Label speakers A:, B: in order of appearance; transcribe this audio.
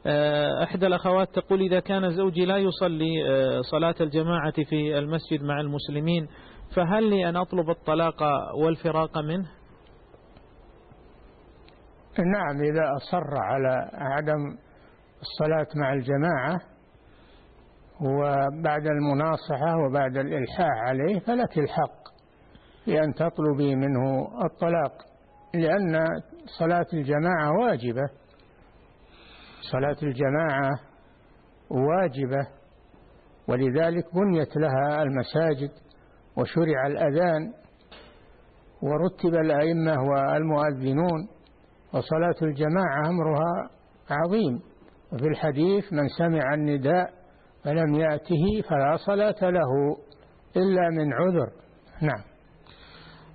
A: إحدى الأخوات تقول: إذا كان زوجي لا يصلي صلاة الجماعة في المسجد مع المسلمين، فهل لي أن أطلب الطلاق والفراق منه؟
B: نعم، إذا أصر على عدم الصلاة مع الجماعة وبعد المناصحة وبعد الإلحاح عليه فلك الحق بأن تطلبي منه الطلاق، لأن صلاة الجماعة واجبة، صلاة الجماعة واجبة، ولذلك بنيت لها المساجد وشرع الأذان ورتب الأئمة والمؤذنون، وصلاة الجماعة أمرها عظيم. وفي الحديث: من سمع النداء فلم يأته فلا صلاة له إلا من عذر. نعم.